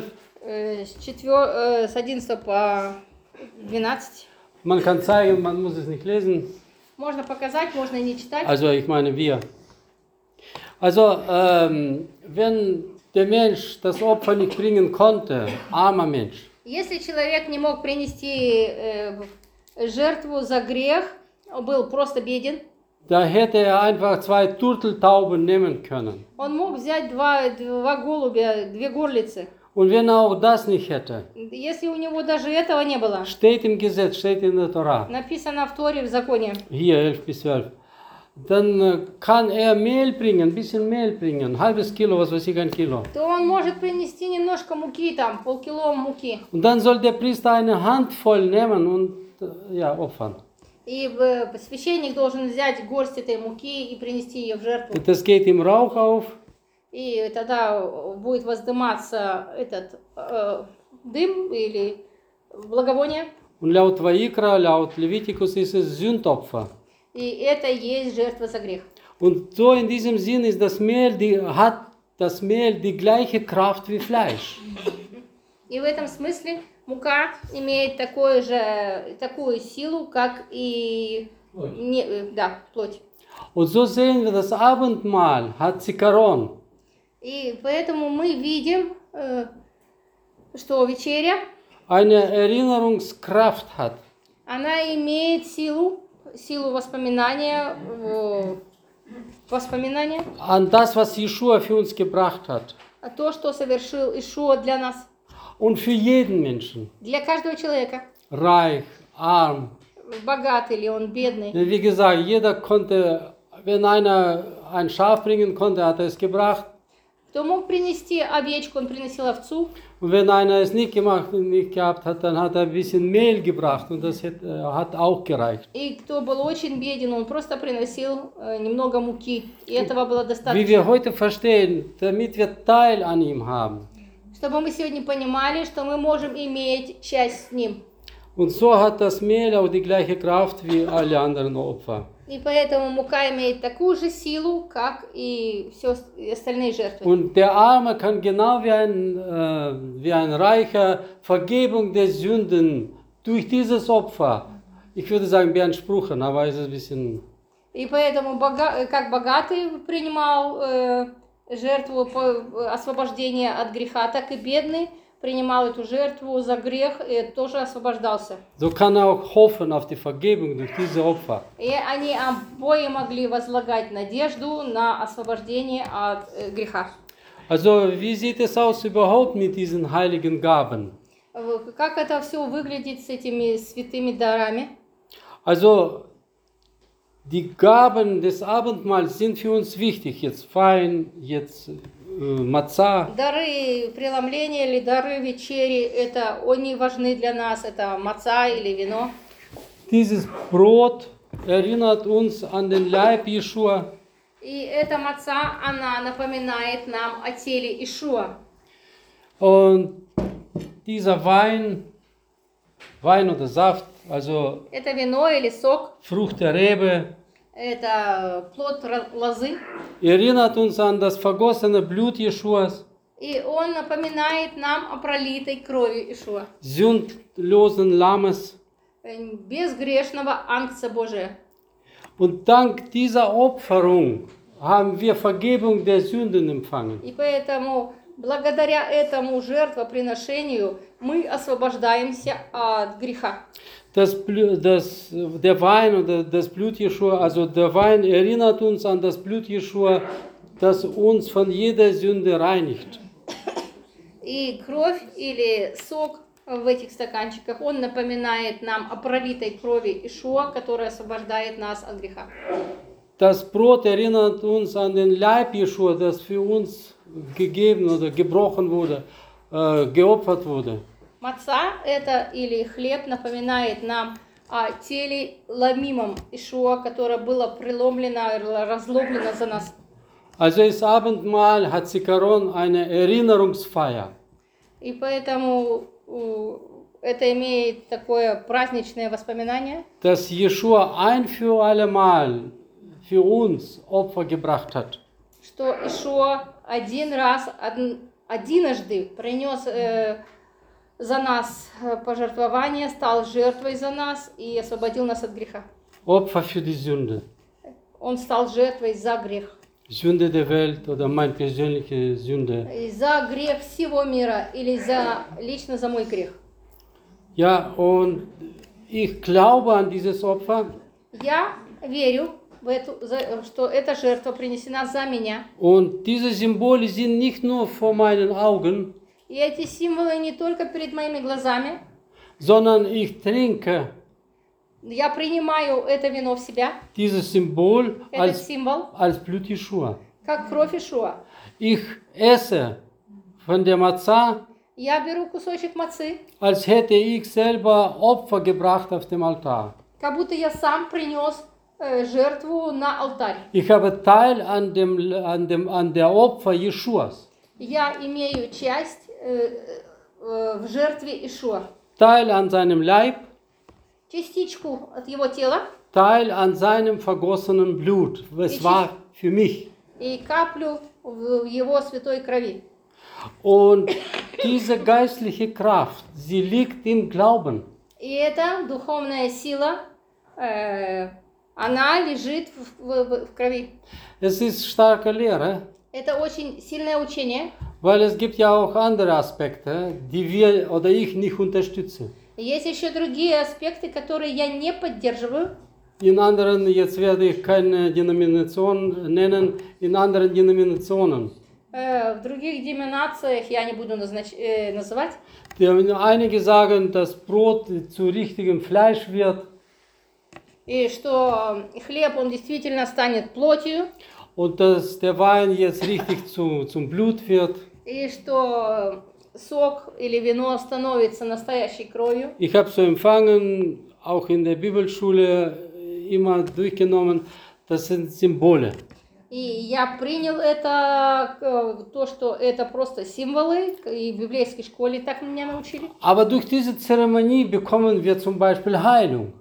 с 11 по 12. Man kann zeigen, man muss es nicht lesen. Можно показать, можно и не читать. Also ich meine wir. Also wenn der Mensch das Opfer nicht bringen konnte, armer Mensch, Если человек не мог принести жертву за грех, был просто беден, da hätte er einfach 2 Turteltauben nehmen können. он мог взять два голубя, 2 горлицы. Und wenn er auch das nicht hätte, Если у него даже этого не было, steht im Gesetz, steht in der Torah, написано в Торе, в законе, hier 11 bis 12, dann kann er Mehl bringen, ein bisschen Mehl bringen, ein halbes Kilo, was weiß ich, 1 Kilo. то он может принести немножко муки, там, полкило муки. Und dann soll der Priester eine Handvoll nehmen und opfern. И священник должен взять горсть этой муки и принести ее в жертву. Und das geht im Rauch auf. И тогда будет воздыматься этот дым или благовоние. Und laut Vayikra, laut Levitikus ist es Sündopfer. И это есть жертва за грех. Und so in diesem Sinn ist hat das Mehl die gleiche Kraft wie Fleisch. И в этом смысле мука имеет такую силу, как и плоть. Und so sehen wir, das Abendmahl hat Zikaron. И поэтому мы видим, что вечеря, Eine Erinnerungskraft hat. она имеет силу воспоминания, An das, was Jeschua für uns gebracht hat. то, что совершил Ишуа для нас, Und für jeden Menschen. для каждого человека, Reich, arm. богатый ли он, бедный. Wie gesagt, jeder konnte, wenn einer ein Schaf bringen konnte, hat er es gebracht. Кто мог принести овечку, он приносил овцу. Und wenn einer es nicht gehabt hat, dann hat er ein bisschen Mehl gebracht und das hat auch gereicht. И кто был очень беден, он просто приносил немного муки. И этого было Wie достаточно. wir heute verstehen, damit wir Teil an ihm haben. Чтобы мы сегодня понимали, что мы можем иметь часть с ним. Und so hat das Mehl auch die gleiche Kraft wie alle anderen Opfer. И поэтому мука имеет такую же силу, как и все остальные жертвы. Und der Arme kann genau wie ein Reicher Vergebung der Sünden durch dieses Opfer, ich würde sagen beanspruchen, aber es ist ein bisschen... И поэтому, как богатый принимал жертву освобождения от греха, так и бедный принимал эту жертву за грех и тоже освобождался. So kann er auch hoffen auf die Vergebung durch diese Opfer. И они обои могли возлагать надежду на освобождение от греха. Also wie sieht es aus überhaupt mit diesen heiligen Gaben? Как это все выглядит с этими святыми дарами? Also die Gaben des Abendmahls sind für uns wichtig. Jetzt Wein, jetzt Matzah. Дары преломления или дары вечери, это они важны для нас, это маца или вино. Dieses Brot erinnert uns an den Leib Jeschua. И эта маца, она напоминает нам о теле Ишуа. Und dieser Wein oder Saft, also Это вино или сок, Frucht der Rebe, это плод лозы. erinnert uns an das vergossene Blut Jeschuas, И он напоминает нам о пролитой крови Ишуа. sündlosen Lammes. Безгрешного Агнца Божия. Und dank dieser Opferung haben wir Vergebung der Sünden empfangen. И поэтому, благодаря этому жертвоприношению, мы освобождаемся от греха. Der Wein oder das Blut Jeschua, also der Wein erinnert uns an das Blut Jeschua, das uns von jeder Sünde reinigt. И кровь или сок в этих стаканчиках, он напоминает нам о пролитой крови Ишуа, которая освобождает нас от греха. Das Brot erinnert uns an den Leib Jeschua, das für uns gegeben oder gebrochen wurde, geopfert wurde. Маца, это или хлеб, напоминает нам о теле ломимом Ишуа, которое было преломлено, разломлено за нас. Also ist Abendmahl, hat Zikaron eine Erinnerungsfeier. И поэтому это имеет такое праздничное воспоминание, Dass Jeschua ein für alle Mal für uns Opfer gebracht hat. что Ишуа единожды принес за нас пожертвование, стал жертвой за нас и освободил нас от греха. Opfer für die Sünde. Он стал жертвой за грех. Sünde der Welt oder meine persönliche Sünde. И за грех всего мира или лично за мой грех. Ja, und ich glaube an dieses Opfer. Я верю что эта жертва принесена за меня. Und diese Symbole sind nicht nur vor meinen Augen, И эти символы не только перед моими глазами. sondern ich trinke Я принимаю это вино в себя, dieses Symbol этот символ, als Blut Jeschua. как кровь Ишуа. Ich esse von der Matzah, Я беру кусочек мацы, als hätte ich selber Opfer gebracht auf dem Altar. как будто я сам принес жертву на алтарь. Ich habe Teil an der Opfer Jeschuas, Я имею часть в жертве Ишуа. Teil an seinem Leib, Частичку от его тела Teil an seinem vergossenen Blut. Es war für mich. и каплю в его святой крови. Und diese geistliche Kraft, sie liegt im Glauben. И эта духовная сила, она лежит в крови. Es ist starke Lehre, Это очень сильное учение. weil es gibt ja auch andere Aspekte, die wir oder ich nicht unterstütze. Есть еще другие аспекты, которые я не поддерживаю. In anderen, jetzt werde ich keine Denomination nennen, in anderen Denominationen. В других деноминациях я не буду называть. Einige sagen, dass Brot zu richtigem Fleisch wird. И что хлеб, он действительно станет плотью. Und dass der Wein jetzt richtig zum Blut wird. И что сок или вино становится настоящей кровью. Ich habe so empfangen, auch in der Bibelschule immer durchgenommen, das sind Symbole. И я принял это, то, что это просто символы, и в библейской школе так меня научили. Aber durch diese Zeremonie bekommen wir zum Beispiel Heilung.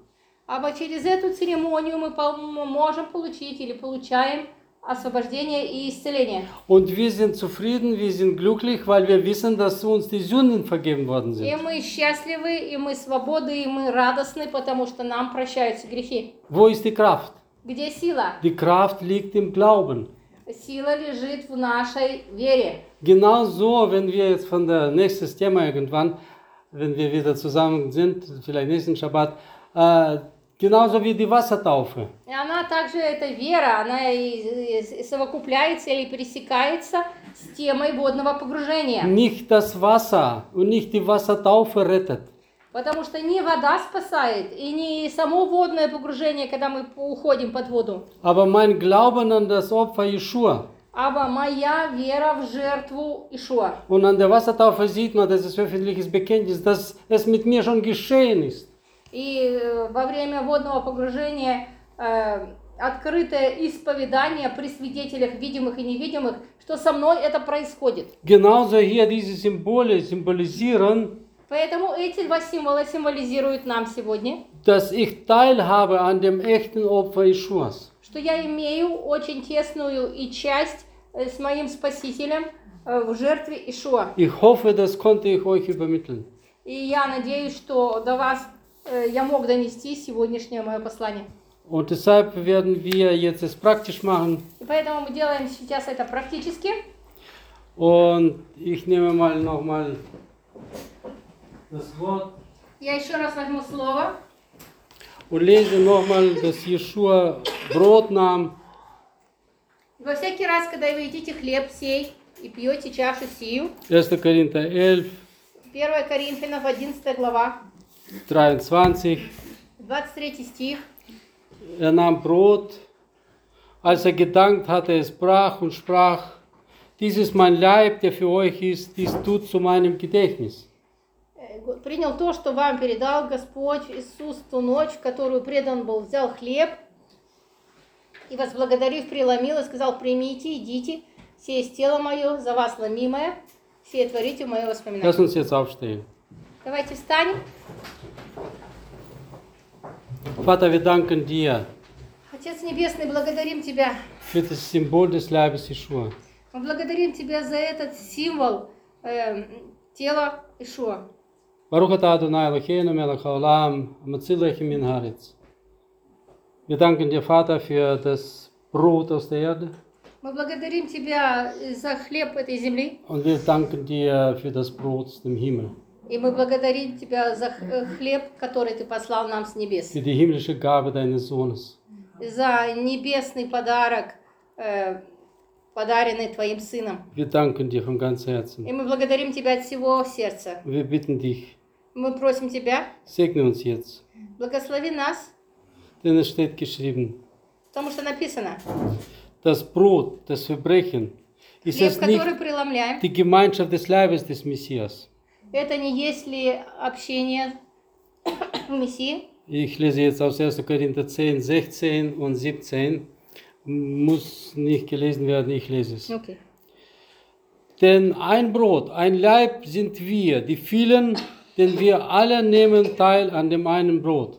Aber через эту церемонию мы можем получить или получаем освобождение и исцеление. Und wir sind zufrieden, wir sind glücklich, weil wir wissen, dass uns die Sünden vergeben worden И sind. мы счастливы, и мы свободны, и мы радостны, потому что нам прощаются грехи. Wo ist die Kraft? Где сила? Die Kraft liegt im Glauben. Сила лежит в нашей вере. Genau so, wenn wir jetzt von der nächstes Thema irgendwann, wenn wir wieder zusammen sind, vielleicht nächsten Schabbat, genauso wie die Wassertaufe. И она также, эта вера, она и совокупляется или пересекается с темой водного погружения. Nicht das Wasser und nicht die Wassertaufe rettet. Потому что не вода спасает, и не само водное погружение, когда мы уходим под воду, Aber mein Glauben an das Opfer Jeschua. а моя вера в жертву Ишуа. Und an der Wassertaufe sieht man, das ist öffentliches Bekenntnis, dass es mit mir schon geschehen ist. И во время водного погружения открытое исповедание при свидетелях видимых и невидимых, что со мной это происходит. Genauso hier diese Symbole symbolisieren, Поэтому эти два символа символизируют нам сегодня, dass ich teilhabe an dem echten Opfer Jeschuas. что я имею очень тесную и часть с моим Спасителем в жертве Ишуа. Ich hoffe, das konnte ich euch übermitteln. И я надеюсь, что до вас я мог донести сегодняшнее мое послание. Und deshalb werden wir jetzt es praktisch machen. И поэтому мы делаем сейчас это практически. Und ich nehme mal nochmal das Wort Я еще раз возьму слово. und lese nochmal, dass Jeschua Brot nahm. Во всякий раз, когда вы едите хлеб сей и пьете чашу сию, 1. Korinther 11, 1 Коринфянов 11 глава, 23. 23 стих. Er nahm Brot, als er gedankt hatte, es brach und sprach, dies ist mein Leib, der für euch ist, dies tut zu meinem Gedächtnis. Принял то, что вам передал Господь Иисус в ту ночь, в которую предан был, взял хлеб и, возблагодарив, преломил и сказал: примите, идите, сие есть тело мое, за вас ломимое, сие творите в мое воспоминание. Lass uns jetzt aufstehen. Давайте встанем. Vater, wir danken dir Отец Небесный, благодарим Тебя. für das Symbol des Leibes Jeschua. Мы благодарим Тебя за этот символ тела Ишуа. Baruch atah Adonai Eloheinu melech haolam, hametzil lechem min haaretz. Wir danken dir, Vater, für das Brot aus der Erde. Мы благодарим Тебя за хлеб этой земли. Und wir danken dir für das Brot aus dem Himmel. И мы благодарим Тебя за хлеб, который Ты послал нам с небес. Für die himmlische Gabe deines Sohnes. За небесный подарок, подаренный Твоим Сыном. Wir danken dir von ganzem Herzen. И мы благодарим Тебя от всего сердца. Wir bitten dich, Мы просим Тебя, segne uns jetzt. благослови нас, Denn es steht geschrieben, потому что написано: das Brot, das Verbrechen, ist хлеб, es nicht который преломляем, die Gemeinschaft des Leibes des Messias. это не есть ли общение Мессии? Ich lese jetzt aus 1. Korinther 10, 16 und 17. Muss nicht gelesen werden, ich lese es. Окей. Denn ein Brot, ein Leib sind wir, die vielen, denn wir alle nehmen teil an dem einen Brot.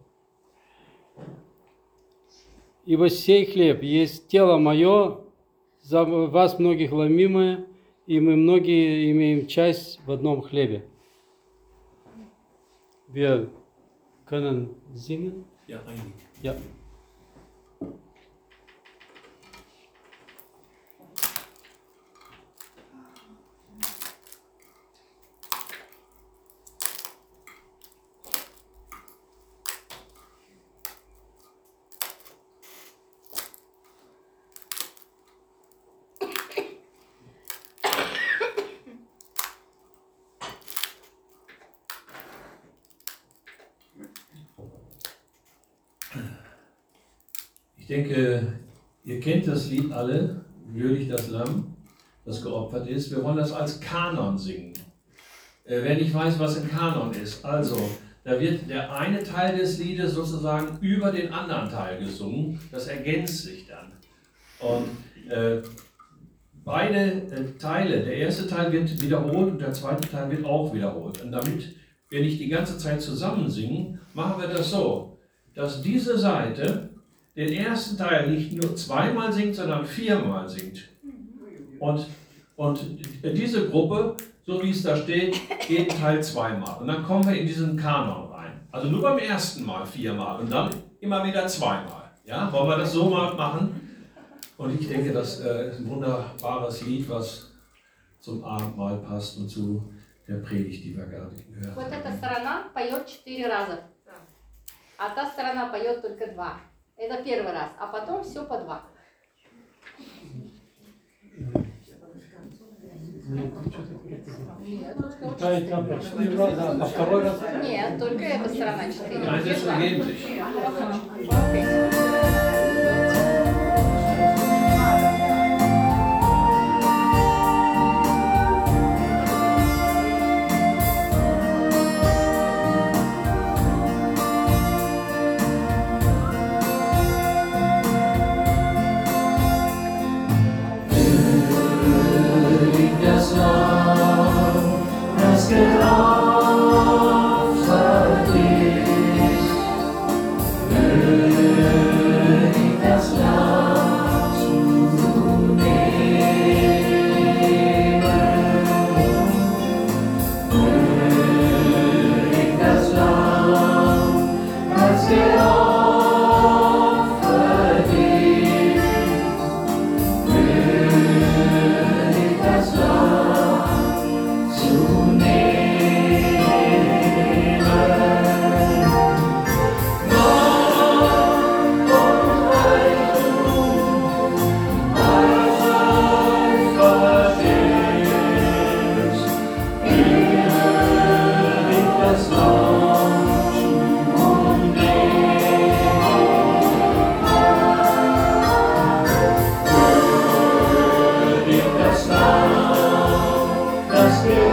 Ибо сей хлеб есть тело мое, за вас многих ломимое, и мы многие имеем часть в одном хлебе. Wir können singen? Ja, eigentlich. Ja. Ich denke, ihr kennt das Lied alle, Würdig das Lamm, das geopfert ist. Wir wollen das als Kanon singen. Wer nicht weiß, was ein Kanon ist, also, da wird der eine Teil des Liedes sozusagen über den anderen Teil gesungen, das ergänzt sich dann. Und beide Teile, der erste Teil wird wiederholt und der zweite Teil wird auch wiederholt. Und damit wir nicht die ganze Zeit zusammen singen, machen wir das so. dass diese Seite den ersten Teil nicht nur zweimal singt, sondern viermal singt. Und diese Gruppe, so wie es da steht, jeden Teil zweimal. Und dann kommen wir in diesen Kanon rein. Also nur beim ersten Mal viermal und dann immer wieder zweimal. Ja, wollen wir das so mal machen? Und ich denke, das ist ein wunderbares Lied, was zum Abendmahl passt und zu der Predigt, die wir gerade gehört Вот эта haben. сторона поет 4 раза, а та сторона поет только 2. Это первый раз, а потом все по 2. Нет, тут Читает там по 4 раза, а второй раз. Нет, только эта сторона 4. Nein, das ergeben sich. Das Lamm, das geopfert ist, würdig das Lamm zu nehmen, würdig das Lamm, das geopfert ist, würdig das Lamm zu nehmen. Macht und Reichtum, Weisheit verstehst, würdig das Lamm zu nehmen. Würdig das Lamm, das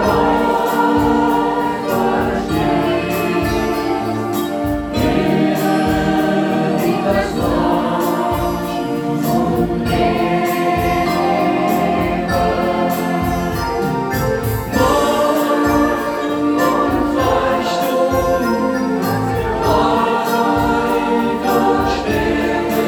geopfert steht, würdig das Lamm zu nehmen. Macht und Reichtum, Weisheit und Stärke,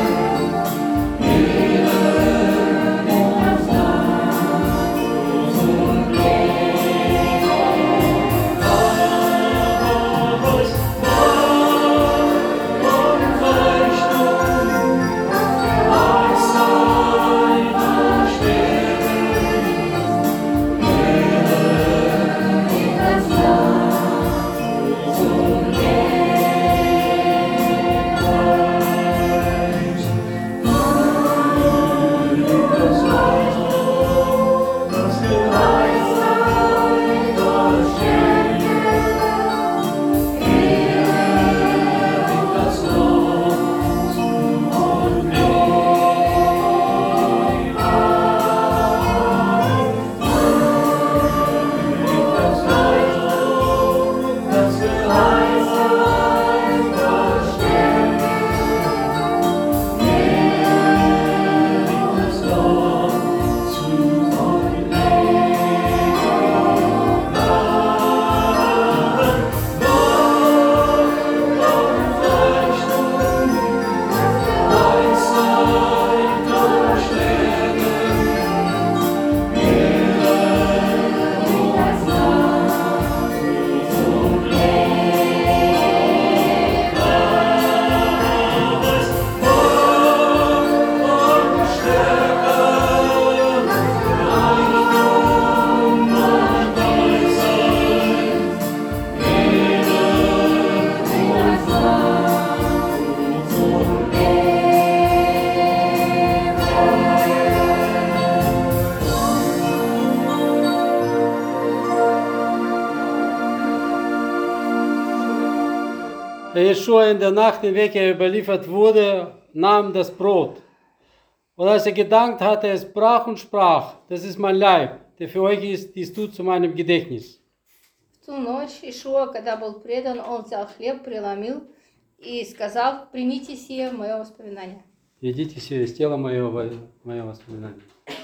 Da Jeschua in der Nacht, in welcher er überliefert wurde, nahm das Brot. Und als er gedankt hatte, es brach und sprach, das ist mein Leib, der für euch ist, dies tut zu meinem Gedächtnis. В ту ночь Ишуа, когда был предан, он взял хлеб, преломил и сказал: «Примите сие в мое воспоминание». Едите сие из тела моего воспоминания.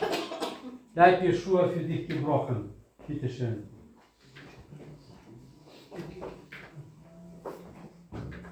Leib Jeschua für dich gebrochen. Bitte schön.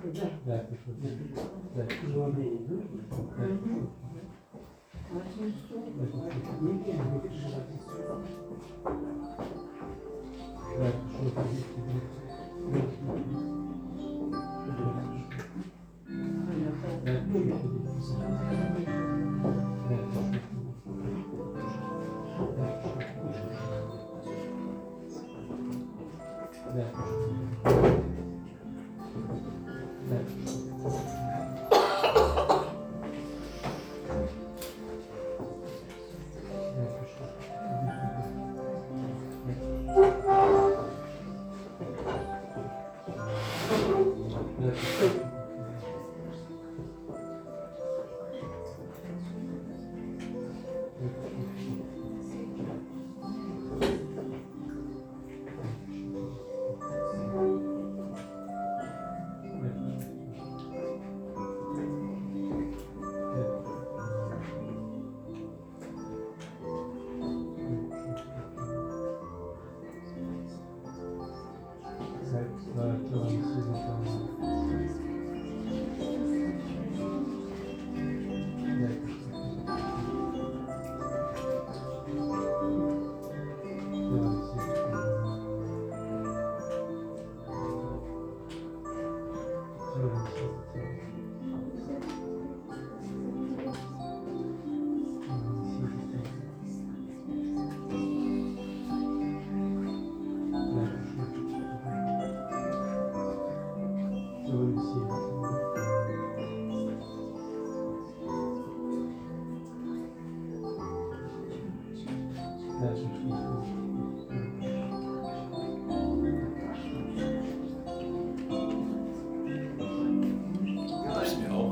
Ist mir auch.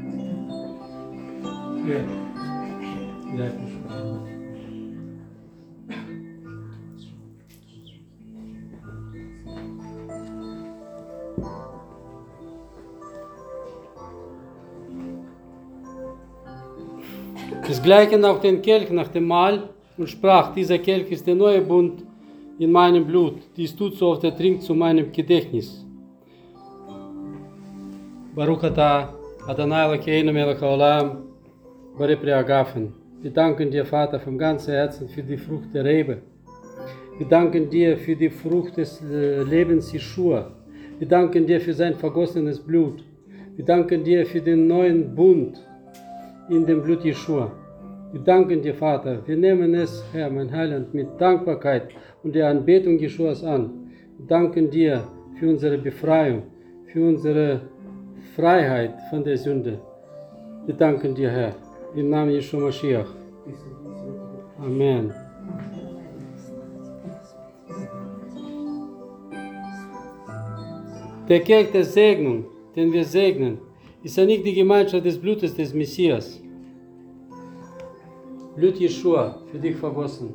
Es gleichen auch den Kelch nach dem Mahl und sprach, dieser Kelch ist der neue Bund in meinem Blut. Dies tut so oft er trinkt zu meinem Gedächtnis. Baruch atah Adonai Elokeinu melech haolam, Borei Pri Hagafen. Wir danken dir, Vater, vom ganzen Herzen für die Frucht der Rebe. Wir danken dir für die Frucht des Lebens Jeschua. Wir danken dir für sein vergossenes Blut. Wir danken dir für den neuen Bund in dem Blut Jeschua. Wir danken dir, Vater. Wir nehmen es, Herr, mein Heiland, mit Dankbarkeit und der Anbetung Jeschuas an. Wir danken dir für unsere Befreiung, für unsere Freiheit von der Sünde. Wir danken dir, Herr, im Namen Jeschua Mashiach. Amen. Der Kelch der Segnung, den wir segnen, ist ja nicht die Gemeinschaft des Blutes des Messias. Blut Jeschua, für dich vergossen.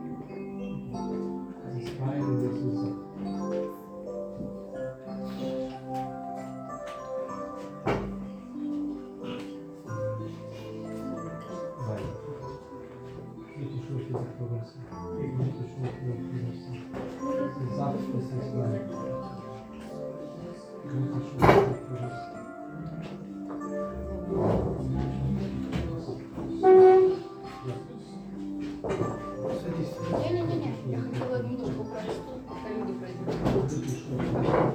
Не-не-не, я хотела немножко про что, пока люди пройдут.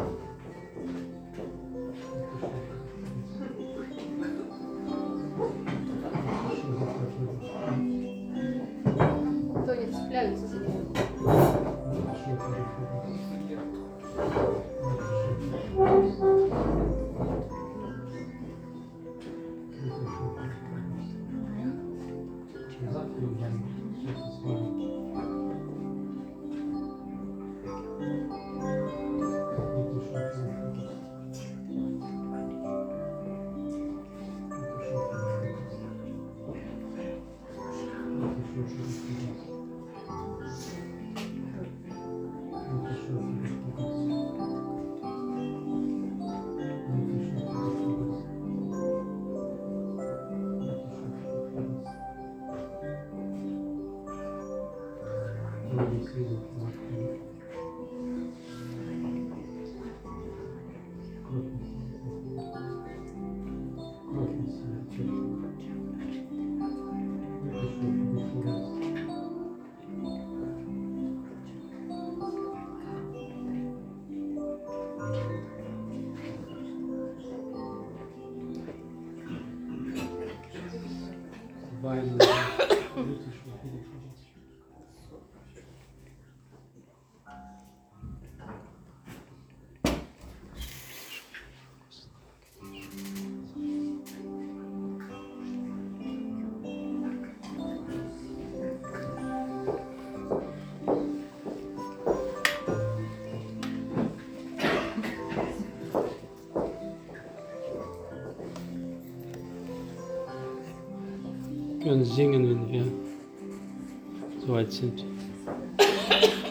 Кто не цепляются за нее. können singen, wenn wir soweit sind.